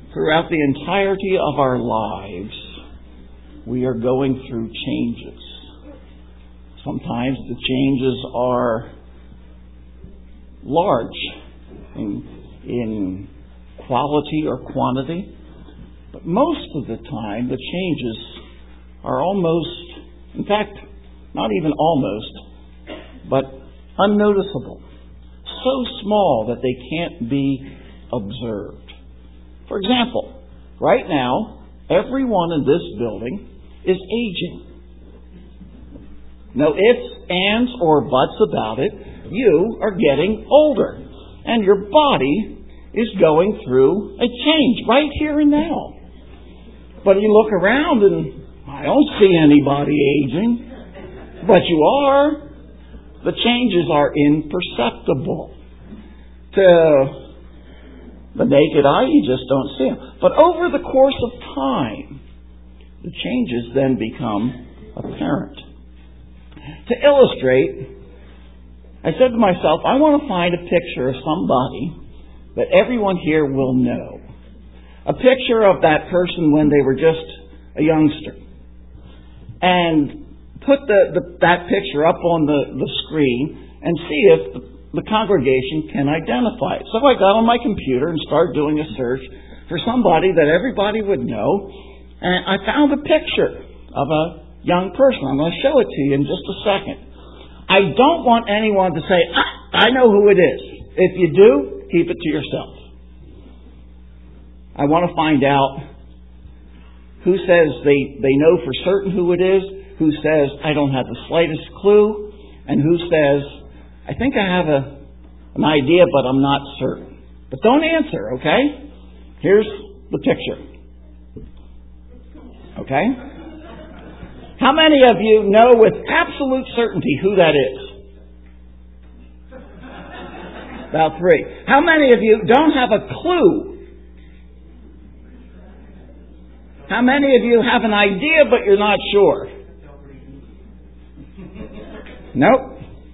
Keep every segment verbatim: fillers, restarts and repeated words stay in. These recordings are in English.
Throughout the entirety of our lives, we are going through changes. Sometimes the changes are large in, in quality or quantity, but most of the time the changes are almost, in fact, not even almost, but unnoticeable. So small that they can't be observed. For example, right now, everyone in this building is aging. No ifs, ands, or buts about it. You are getting older. And your body is going through a change right here and now. But you look around and I don't see anybody aging. But you are. The changes are imperceptible. To the naked eye, you just don't see them. But over the course of time, the changes then become apparent. To illustrate, I said to myself, I want to find a picture of somebody that everyone here will know. A picture of that person when they were just a youngster. And put the, the, that picture up on the, the screen and see if the, the congregation can identify it. So I got on my computer and started doing a search for somebody that everybody would know. And I found a picture of a young person. I'm going to show it to you in just a second. I don't want anyone to say, ah, I know who it is. If you do, keep it to yourself. I want to find out who says they, they know for certain who it is, who says, I don't have the slightest clue, and who says, I think I have a, an idea, but I'm not certain. But don't answer, okay? Here's the picture. Okay? How many of you know with absolute certainty who that is? About three. How many of you don't have a clue? How many of you have an idea but you're not sure? Nope.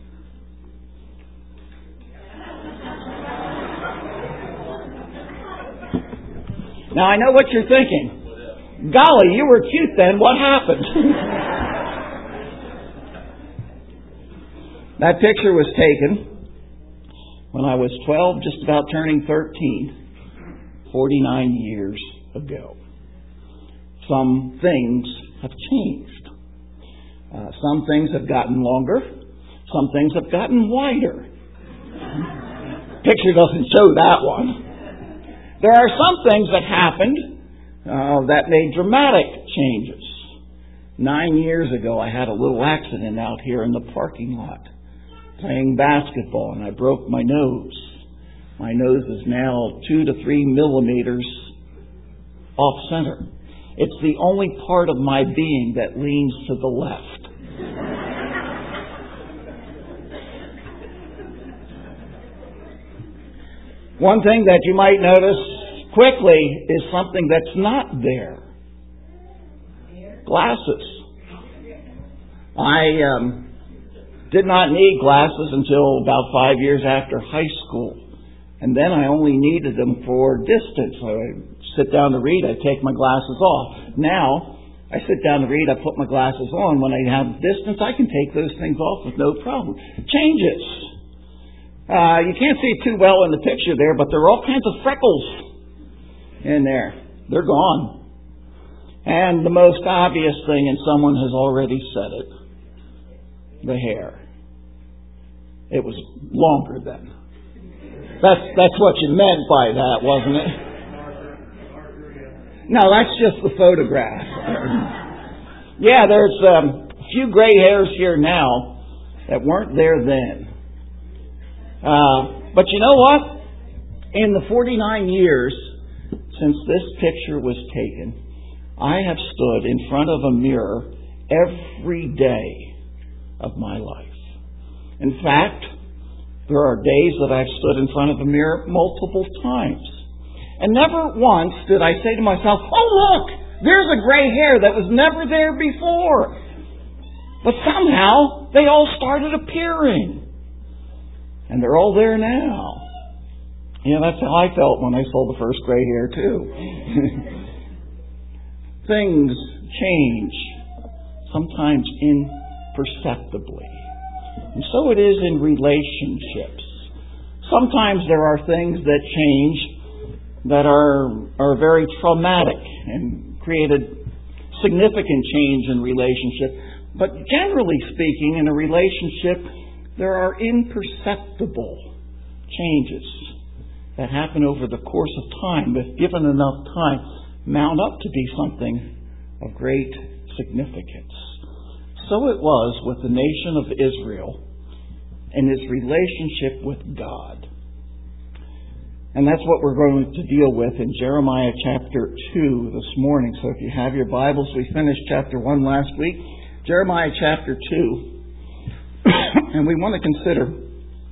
Now I know what you're thinking. Golly, you were cute then. What happened? That picture was taken when I was twelve, just about turning thirteen, forty-nine years ago. Some things have changed. Uh, some things have gotten longer. Some things have gotten wider. Picture doesn't show that one. There are some things that happened uh, that made dramatic changes. Nine years ago, I had a little accident out here in the parking lot playing basketball, and I broke my nose. My nose is now two to three millimeters off center. It's the only part of my being that leans to the left. One thing that you might notice quickly is something that's not there. Glasses. I um, did not need glasses until about five years after high school. And then I only needed them for distance. So I sit down to read, I take my glasses off. Now, I sit down to read, I put my glasses on. When I have distance, I can take those things off with no problem. Changes. Uh, you can't see it too well in the picture there, but there are all kinds of freckles in there. They're gone. And the most obvious thing, and someone has already said it, the hair. It was longer then. That's that's what you meant by that, wasn't it? No, that's just the photograph. Yeah, there's um, a few gray hairs here now that weren't there then. Uh, but you know what? In the forty-nine years since this picture was taken, I have stood in front of a mirror every day of my life. In fact, there are days that I've stood in front of a mirror multiple times. And never once did I say to myself, oh look, there's a gray hair that was never there before. But somehow they all started appearing. And they're all there now. Yeah, that's how I felt when I saw the first gray hair, too. Things change, sometimes imperceptibly. And so it is in relationships. Sometimes there are things that change that are, are very traumatic and create a significant change in relationship. But generally speaking, in a relationship, there are imperceptible changes that happen over the course of time, that given enough time, mount up to be something of great significance. So it was with the nation of Israel and its relationship with God. And that's what we're going to deal with in Jeremiah chapter two this morning. So if you have your Bibles, we finished chapter one last week. Jeremiah chapter two. And we want to consider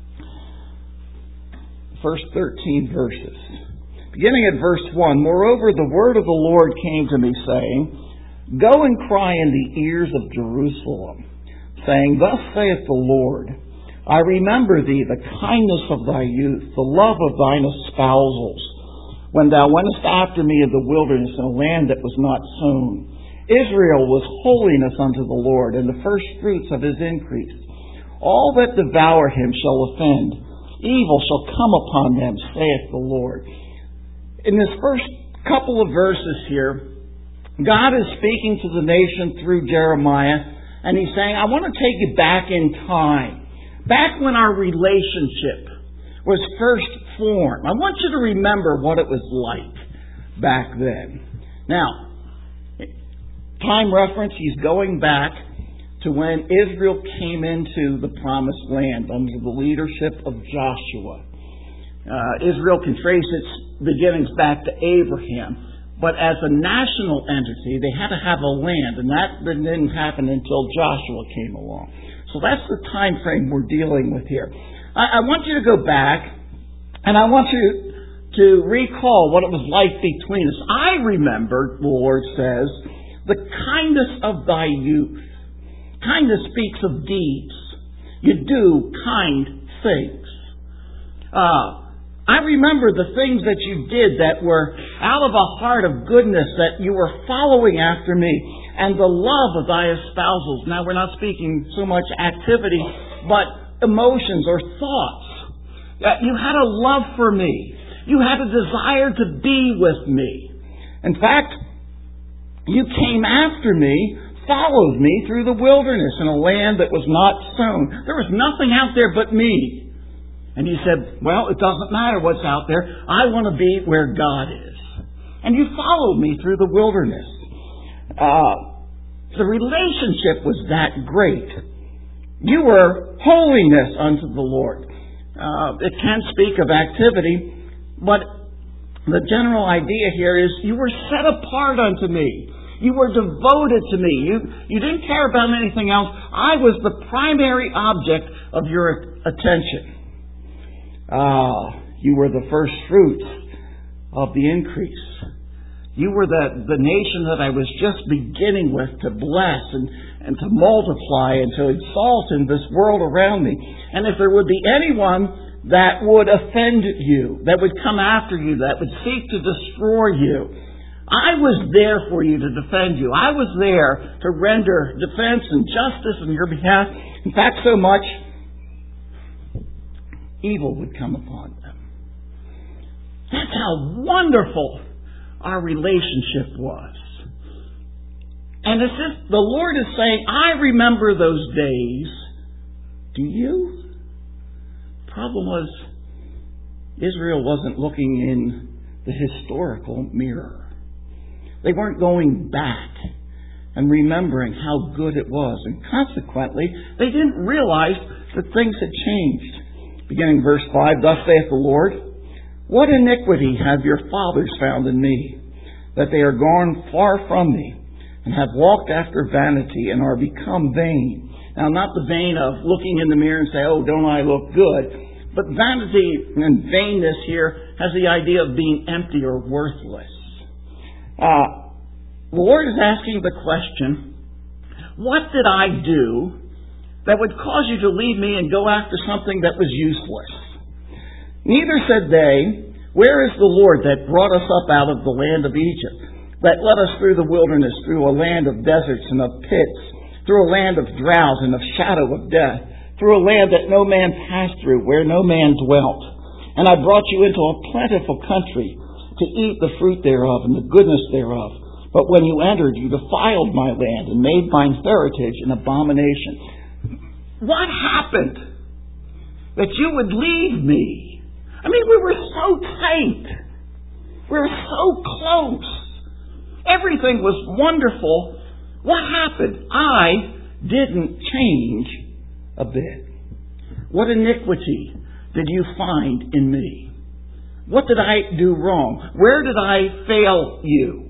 first thirteen verses. Beginning at verse one, "Moreover, the word of the Lord came to me, saying, Go and cry in the ears of Jerusalem, saying, Thus saith the Lord, I remember thee, the kindness of thy youth, the love of thine espousals, when thou wentest after me in the wilderness in a land that was not sown. Israel was holiness unto the Lord, and the first fruits of his increase. All that devour him shall offend. Evil shall come upon them, saith the Lord." In this first couple of verses here, God is speaking to the nation through Jeremiah, and He's saying, I want to take you back in time. Back when our relationship was first formed. I want you to remember what it was like back then. Now, time reference, He's going back to when Israel came into the Promised Land under the leadership of Joshua. Uh, Israel can trace its beginnings back to Abraham, but as a national entity, they had to have a land, and that didn't happen until Joshua came along. So that's the time frame we're dealing with here. I, I want you to go back, and I want you to recall what it was like between us. I remember, the Lord says, the kindness of thy youth. Kindness speaks of deeds. You do kind things. Uh, I remember the things that you did that were out of a heart of goodness, that you were following after me, and the love of thy espousals. Now, we're not speaking so much activity, but emotions or thoughts. You had a love for me. You had a desire to be with me. In fact, you came after me, followed me through the wilderness in a land that was not sown. There was nothing out there but me. And you said, well, it doesn't matter what's out there. I want to be where God is. And you followed me through the wilderness. Uh, the relationship was that great. You were holiness unto the Lord. Uh, it can speak of activity, but the general idea here is you were set apart unto me. You were devoted to me. You, you didn't care about anything else. I was the primary object of your attention. Ah, you were the first fruits of the increase. You were the, the nation that I was just beginning with to bless and, and to multiply and to exalt in this world around me. And if there would be anyone that would offend you, that would come after you, that would seek to destroy you, I was there for you to defend you. I was there to render defense and justice on your behalf. In fact, so much evil would come upon them. That's how wonderful our relationship was. And it's just, the Lord is saying, I remember those days. Do you? The problem was, Israel wasn't looking in the historical mirror. They weren't going back and remembering how good it was. And consequently, they didn't realize that things had changed. Beginning verse five, "Thus saith the Lord, What iniquity have your fathers found in me, that they are gone far from me, and have walked after vanity, and are become vain." Now, not the vain of looking in the mirror and say, oh, don't I look good? But vanity and vainness here has the idea of being empty or worthless. Uh, the Lord is asking the question, what did I do that would cause you to leave me and go after something that was useless? Neither said they, where is the Lord that brought us up out of the land of Egypt, that led us through the wilderness, through a land of deserts and of pits, through a land of drought and of shadow of death, through a land that no man passed through, where no man dwelt. And I brought you into a plentiful country, to eat the fruit thereof and the goodness thereof. But when you entered, you defiled my land and made mine heritage an abomination. What happened that you would leave me? I mean, we were so tight. We were so close. Everything was wonderful. What happened? I didn't change a bit. What iniquity did you find in me? What did I do wrong? Where did I fail you?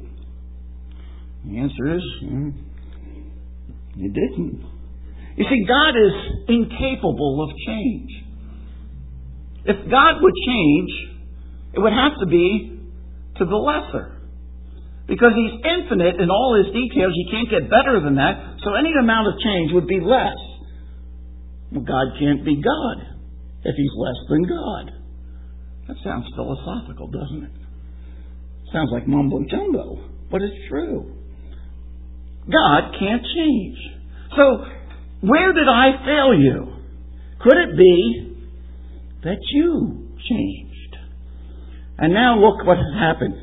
The answer is, mm, you didn't. You see, God is incapable of change. If God would change, it would have to be to the lesser. Because He's infinite in all His details, you can't get better than that, so any amount of change would be less. Well, God can't be God if He's less than God. That sounds philosophical, doesn't it? Sounds like mumbo jumbo, but it's true. God can't change. So, where did I fail you? Could it be that you changed? And now look what has happened.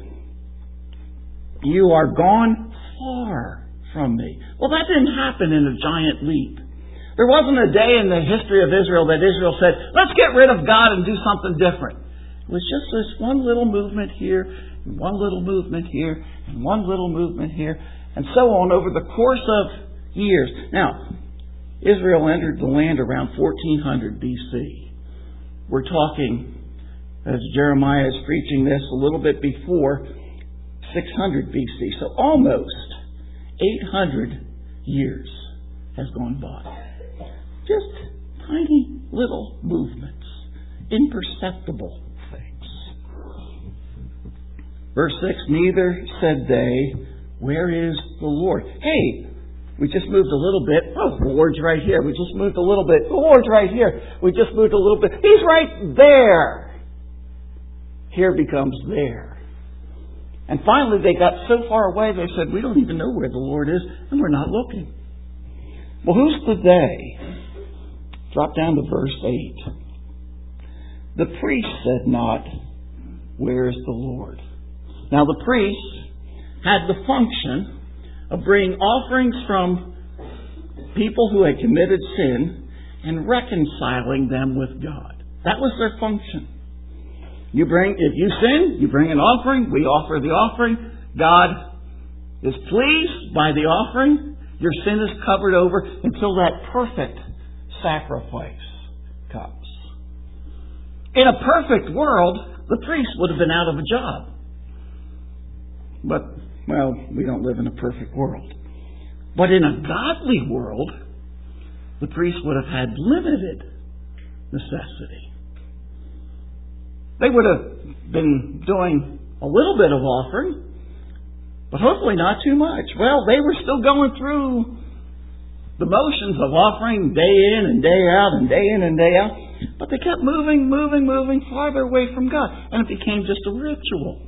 You are gone far from me. Well, that didn't happen in a giant leap. There wasn't a day in the history of Israel that Israel said, let's get rid of God and do something different. It was just this one little movement here, and one little movement here, and one little movement here, and so on over the course of years. Now, Israel entered the land around fourteen hundred B C. We're talking, as Jeremiah is preaching this, a little bit before six hundred B C. So almost eight hundred years has gone by. Just tiny little movements, imperceptible things. Verse six, neither said they, where is the Lord? Hey, we just moved a little bit. Oh, the Lord's right here. We just moved a little bit. The Lord's right here. We just moved a little bit. He's right there. Here becomes there. And finally they got so far away they said, we don't even know where the Lord is, and we're not looking. Well, who's the they? Drop down to verse eight. The priest said not, where is the Lord? Now the priest had the function of bringing offerings from people who had committed sin and reconciling them with God. That was their function. You bring, if you sin, you bring an offering. We offer the offering. God is pleased by the offering. Your sin is covered over until that perfect sacrifice comes. In a perfect world, the priest would have been out of a job. But, well, we don't live in a perfect world. But in a godly world, the priest would have had limited necessity. They would have been doing a little bit of offering, but hopefully not too much. Well, they were still going through the motions of offering day in and day out and day in and day out. But they kept moving, moving, moving farther away from God. And it became just a ritual.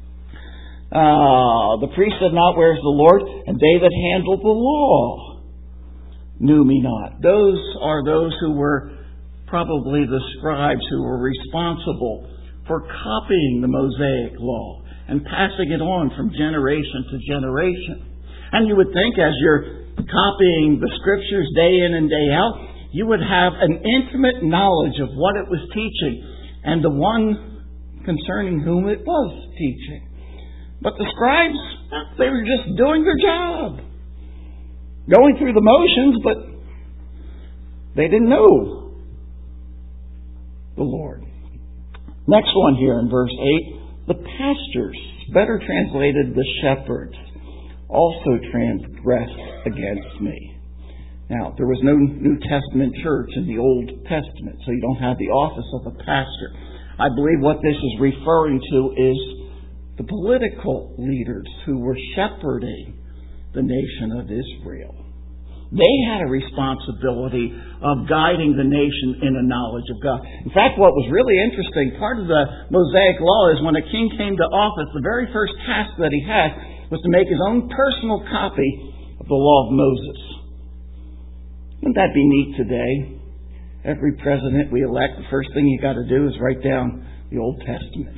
Uh, the priest said not, where's the Lord? And they that handled the law knew me not. Those are those who were probably the scribes who were responsible for copying the Mosaic law and passing it on from generation to generation. And you would think as you're copying the Scriptures day in and day out, you would have an intimate knowledge of what it was teaching and the one concerning whom it was teaching. But the scribes, they were just doing their job. Going through the motions, but they didn't know the Lord. Next one here in verse eight. The pastors, better translated the shepherds, also transgressed against me. Now, there was no New Testament church in the Old Testament, so you don't have the office of a pastor. I believe what this is referring to is the political leaders who were shepherding the nation of Israel. They had a responsibility of guiding the nation in the knowledge of God. In fact, what was really interesting, part of the Mosaic Law is when a king came to office, the very first task that he had was to make his own personal copy of the Law of Moses. Wouldn't that be neat today? Every president we elect, the first thing you got to do is write down the Old Testament.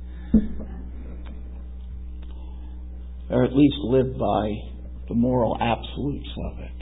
Or at least live by the moral absolutes of it.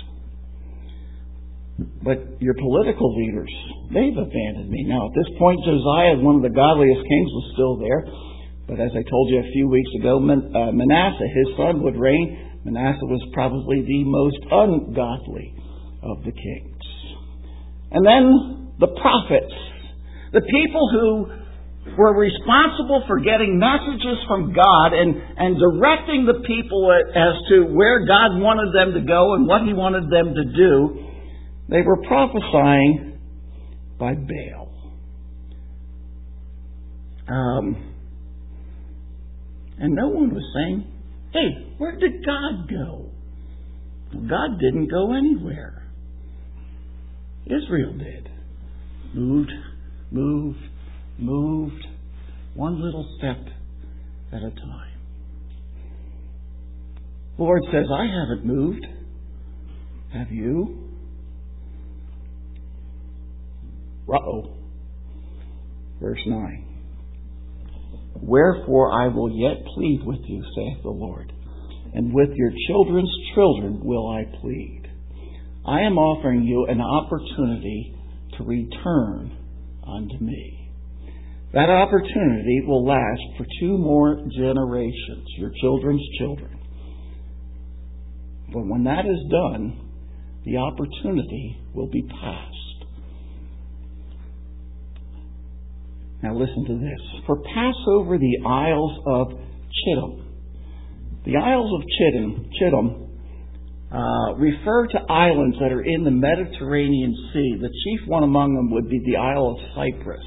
But your political leaders, they've abandoned me. Now, at this point, Josiah, one of the godliest kings, was still there. But as I told you a few weeks ago, Manasseh, his son, would reign. Manasseh was probably the most ungodly of the kings. And then the prophets, the people who were responsible for getting messages from God and, and directing the people as to where God wanted them to go and what He wanted them to do. They were prophesying by Baal. Um, and no one was saying, hey, where did God go? Well, God didn't go anywhere. Israel did. Moved, moved, moved, one little step at a time. The Lord says, I haven't moved. Have you? Uh-oh. Verse nine. Wherefore I will yet plead with you, saith the Lord, and with your children's children will I plead. I am offering you an opportunity to return unto me. That opportunity will last for two more generations, your children's children. But when that is done, the opportunity will be past. Now listen to this. For pass over the Isles of Chittim. The Isles of Chittim, Chittim uh, refer to islands that are in the Mediterranean Sea. The chief one among them would be the Isle of Cyprus.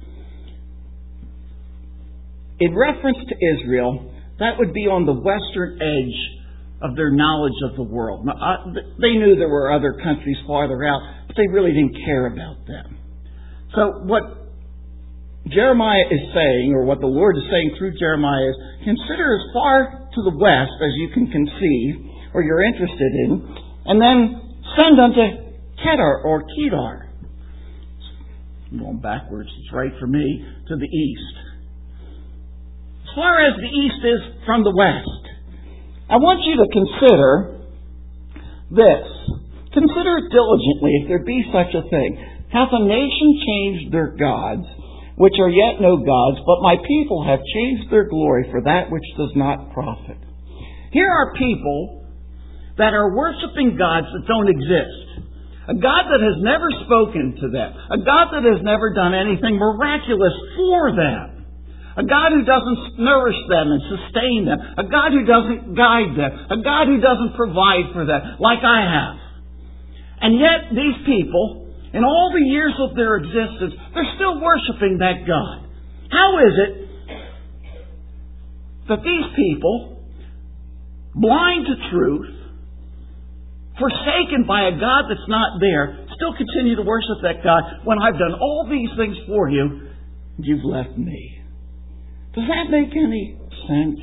In reference to Israel, that would be on the western edge of their knowledge of the world. Now, uh, they knew there were other countries farther out, but they really didn't care about them. So what Jeremiah is saying, or what the Lord is saying through Jeremiah is, consider as far to the west as you can conceive, or you're interested in, and then send unto Kedar or Kedar. I'm going backwards, it's right for me, to the east. As far as the east is from the west, I want you to consider this. Consider it diligently, if there be such a thing. Hath a nation changed their gods, which are yet no gods, but my people have changed their glory for that which does not profit. Here are people that are worshiping gods that don't exist. A God that has never spoken to them. A God that has never done anything miraculous for them. A God who doesn't nourish them and sustain them. A God who doesn't guide them. A God who doesn't provide for them, like I have. And yet these people, in all the years of their existence, they're still worshiping that God. How is it that these people, blind to truth, forsaken by a God that's not there, still continue to worship that God when I've done all these things for you and you've left me? Does that make any sense?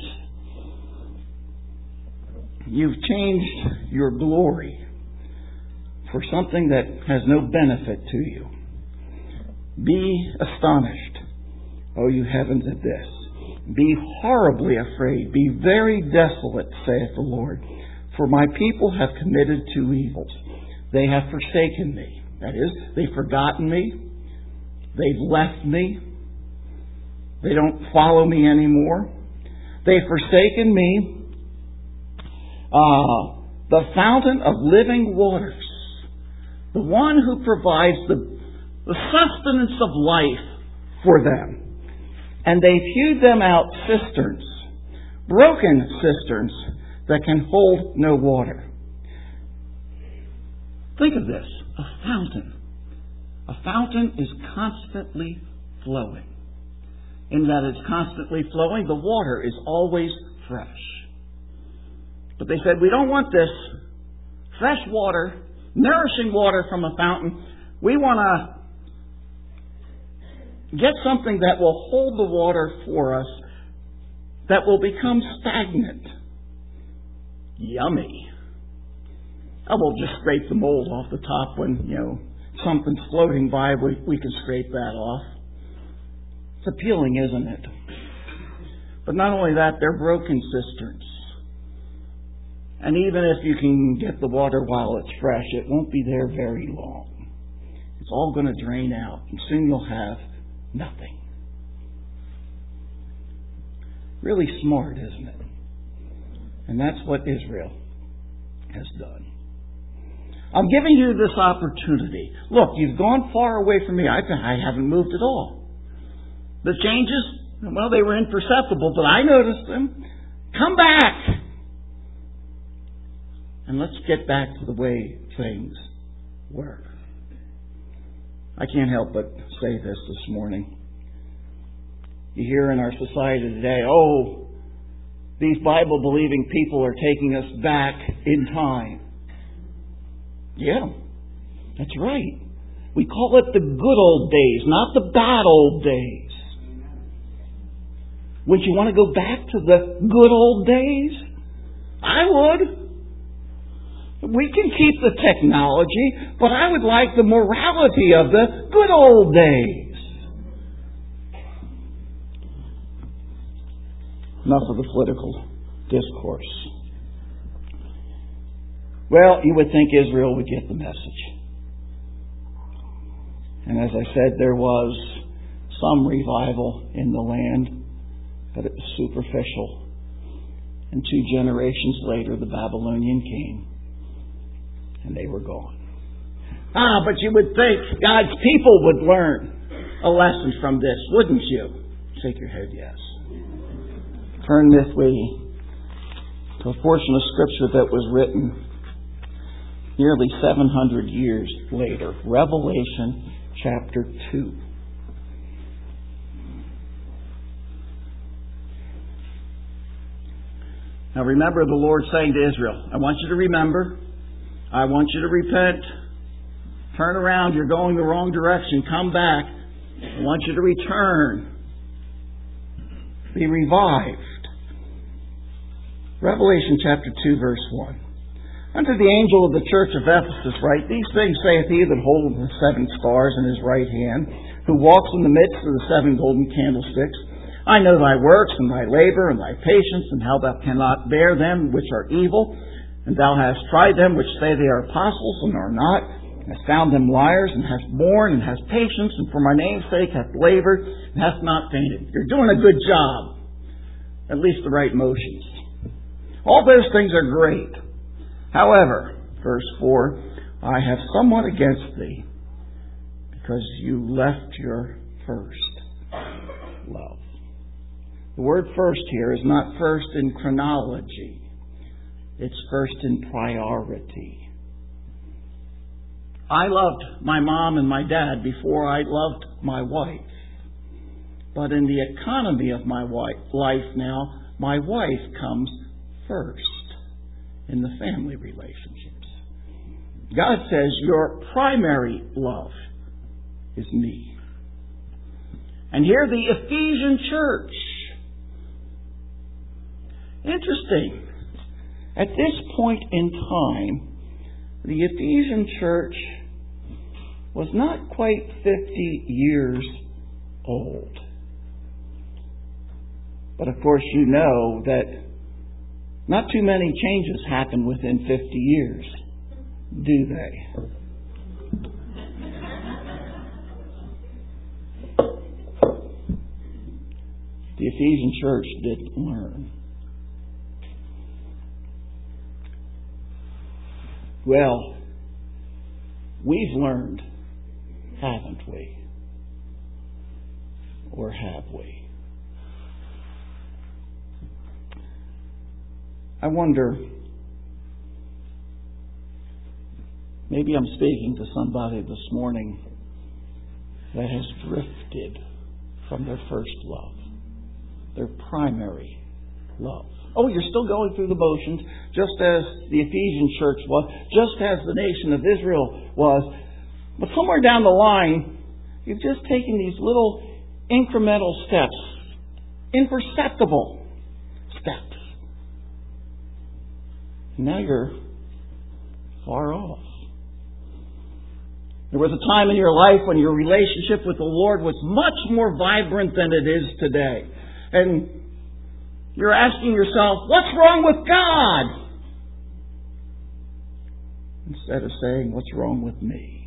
You've changed your glory for something that has no benefit to you. Be astonished, O you heavens, at this. Be horribly afraid. Be very desolate, saith the Lord. For my people have committed two evils. They have forsaken me. That is, they've forgotten me. They've left me. They don't follow me anymore. They've forsaken me. Uh, the fountain of living waters. The one who provides the, the sustenance of life for them. And they've hewed them out cisterns, broken cisterns that can hold no water. Think of this, a fountain. A fountain is constantly flowing. In that it's constantly flowing, the water is always fresh. But they said, we don't want this fresh water nourishing water from a fountain. We want to get something that will hold the water for us, that will become stagnant. Yummy. I will just scrape the mold off the top when, you know, something's floating by. We, we can scrape that off. It's appealing, isn't it? But not only that, they're broken cisterns. And even if you can get the water while it's fresh, it won't be there very long. It's all going to drain out, and soon you'll have nothing. Really smart, isn't it? And that's what Israel has done. I'm giving you this opportunity. Look, you've gone far away from me. I, I haven't moved at all. The changes, well, they were imperceptible, but I noticed them. Come back! And let's get back to the way things were. I can't help but say this this morning. You hear in our society today, oh, these Bible-believing people are taking us back in time. Yeah, that's right. We call it the good old days, not the bad old days. Would you want to go back to the good old days? I would. We can keep the technology, but I would like the morality of the good old days. Enough of the political discourse. Well, you would think Israel would get the message. And as I said, there was some revival in the land, but it was superficial. And two generations later, the Babylonian came, and they were gone. Ah, but you would think God's people would learn a lesson from this, wouldn't you? Shake your head, yes. Turn with me to a portion of Scripture that was written nearly seven hundred years later. Revelation chapter two. Now remember the Lord saying to Israel, I want you to remember, I want you to repent, turn around, you're going the wrong direction, come back, I want you to return, be revived. Revelation chapter two, verse one. Unto the angel of the church of Ephesus write, These things saith he that holdeth the seven stars in his right hand, who walks in the midst of the seven golden candlesticks. I know thy works, and thy labor, and thy patience, and how thou cannot bear them which are evil. And thou hast tried them which say they are apostles, and are not, and hast found them liars, and hast borne, and hast patience, and for my name's sake hast labored, and hast not fainted. You're doing a good job. At least the right motions. All those things are great. However, verse four, I have somewhat against thee, because you left your first love. The word first here is not first in chronology. It's first in priority. I loved my mom and my dad before I loved my wife. But in the economy of my life now, my wife comes first in the family relationships. God says your primary love is me. And here the Ephesian church. Interesting. At this point in time, the Ephesian church was not quite fifty years old. But of course you know that not too many changes happen within fifty years, do they? The Ephesian church didn't learn. Well, we've learned, haven't we? Or have we? I wonder, maybe I'm speaking to somebody this morning that has drifted from their first love, their primary love. Oh, you're still going through the motions, just as the Ephesian church was, just as the nation of Israel was. But somewhere down the line, you've just taken these little incremental steps, imperceptible steps. And now you're far off. There was a time in your life when your relationship with the Lord was much more vibrant than it is today. And you're asking yourself, what's wrong with God? Instead of saying, what's wrong with me?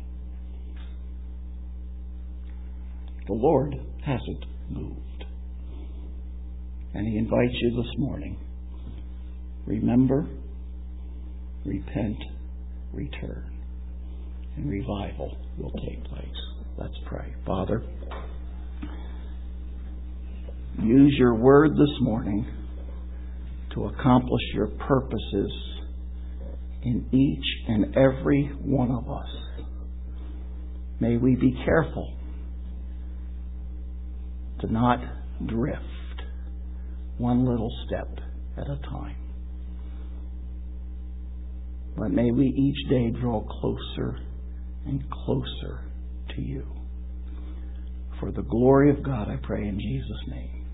The Lord hasn't moved. And He invites you this morning. Remember, repent, return. And revival will take place. Let's pray. Father, use your word this morning to accomplish your purposes in each and every one of us. May we be careful to not drift one little step at a time. But may we each day draw closer and closer to you. For the glory of God, I pray in Jesus' name.